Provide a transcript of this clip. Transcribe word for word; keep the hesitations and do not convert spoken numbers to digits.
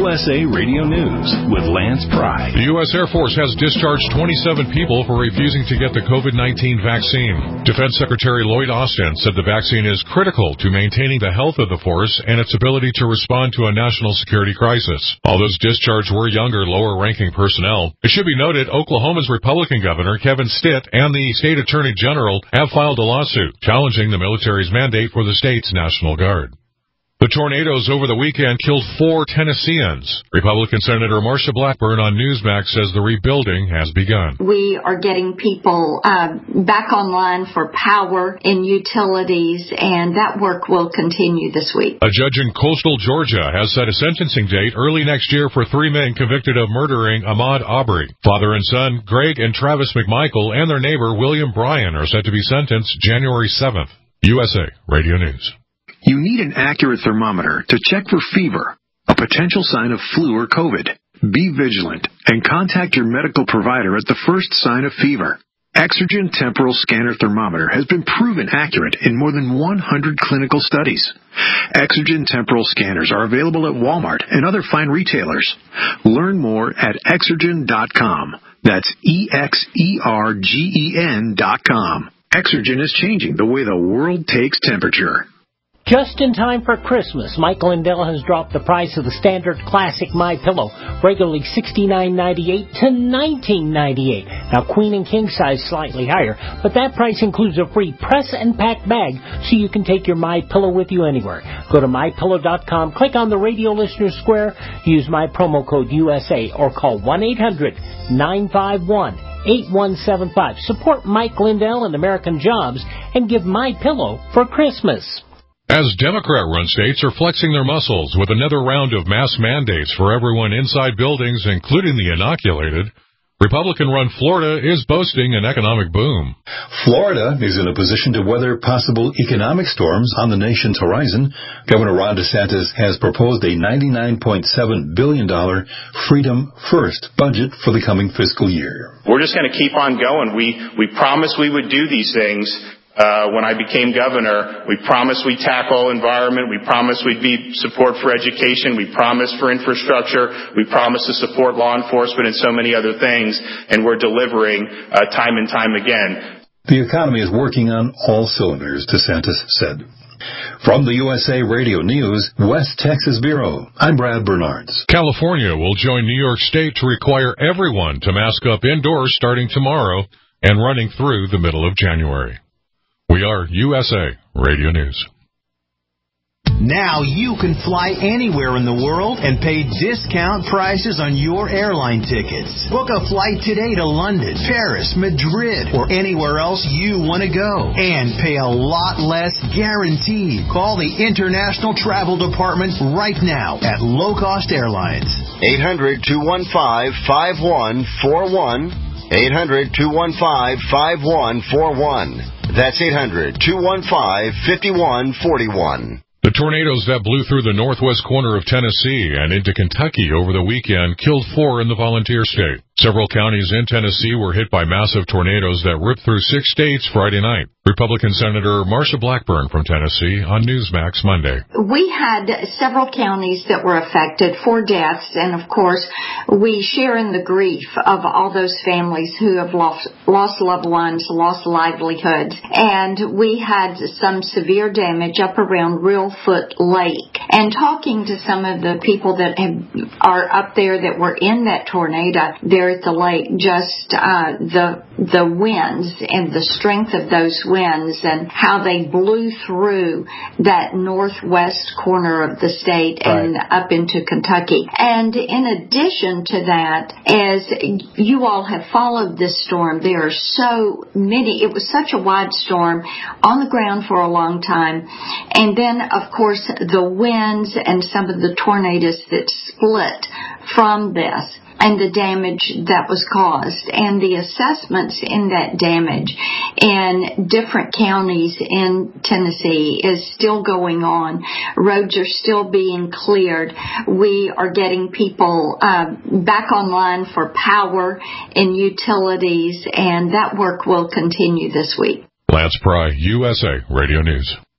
U S A Radio News with Lance Pry. The U S Air Force has discharged twenty-seven people for refusing to get the COVID nineteen vaccine. Defense Secretary Lloyd Austin said the vaccine is critical to maintaining the health of the force and its ability to respond to a national security crisis. All those discharged were younger, lower-ranking personnel. It should be noted Oklahoma's Republican Governor Kevin Stitt and the state attorney general have filed a lawsuit challenging the military's mandate for the state's National Guard. The tornadoes over the weekend killed four Tennesseans. Republican Senator Marsha Blackburn on Newsmax says the rebuilding has begun. We are getting people uh, back online for power and utilities, and that work will continue this week. A judge in coastal Georgia has set a sentencing date early next year for three men convicted of murdering Ahmaud Arbery. Father and son, Greg and Travis McMichael, and their neighbor, William Bryan, are set to be sentenced January seventh. U S A Radio News. You need an accurate thermometer to check for fever, a potential sign of flu or COVID. Be vigilant and contact your medical provider at the first sign of fever. Exergen Temporal Scanner Thermometer has been proven accurate in more than one hundred clinical studies. Exergen Temporal Scanners are available at Walmart and other fine retailers. Learn more at exergen dot com. That's E X E R G E N dot com. Exergen is changing the way the world takes temperature. Just in time for Christmas, Mike Lindell has dropped the price of the standard classic MyPillow, regularly sixty-nine ninety-eight to nineteen ninety-eight. Now, queen and king size slightly higher, but that price includes a free press and pack bag, so you can take your MyPillow with you anywhere. Go to my pillow dot com, click on the radio listener square, use my promo code U S A, or call one eight hundred nine five one eight one seven five. Support Mike Lindell and American Jobs, and give MyPillow for Christmas. As Democrat-run states are flexing their muscles with another round of mask mandates for everyone inside buildings, including the inoculated, Republican-run Florida is boasting an economic boom. Florida is in a position to weather possible economic storms on the nation's horizon. Governor Ron DeSantis has proposed a ninety-nine point seven billion dollars Freedom First budget for the coming fiscal year. We're just going to keep on going. We, we promised we would do these things. Uh, when I became governor, we promised we'd tackle environment. We promised we'd be support for education. We promised for infrastructure. We promised to support law enforcement and so many other things. And we're delivering uh, time and time again. The economy is working on all cylinders, DeSantis said. From the U S A Radio News, West Texas Bureau, I'm Brad Bernards. California will join New York State to require everyone to mask up indoors starting tomorrow and running through the middle of January. We are U S A Radio News. Now you can fly anywhere in the world and pay discount prices on your airline tickets. Book a flight today to London, Paris, Madrid, or anywhere else you want to go. And pay a lot less guaranteed. Call the International Travel Department right now at Low Cost Airlines. eight hundred two one five five one four one. eight hundred two one five five one four one. That's eight hundred two one five five one four one. The tornadoes that blew through the northwest corner of Tennessee and into Kentucky over the weekend killed four in the volunteer state. Several counties in Tennessee were hit by massive tornadoes that ripped through six states Friday night. Republican Senator Marsha Blackburn from Tennessee on Newsmax Monday. We had several counties that were affected, four deaths, and of course we share in the grief of all those families who have lost, lost loved ones, lost livelihoods. And we had some severe damage up around Reelfoot Lake. And talking to some of the people that have, are up there that were in that tornado there at the lake, just uh, the the winds and the strength of those winds and how they blew through that northwest corner of the state and right. up into Kentucky. And in addition to that, as you all have followed this storm, there are so many, it was such a wide storm on the ground for a long time. And then, of course, the winds and some of the tornadoes that split from this, and the damage that was caused, and the assessments in that damage in different counties in Tennessee is still going on. Roads are still being cleared. We are getting people uh, back online for power and utilities, and that work will continue this week. Lance Pry, U S A Radio News.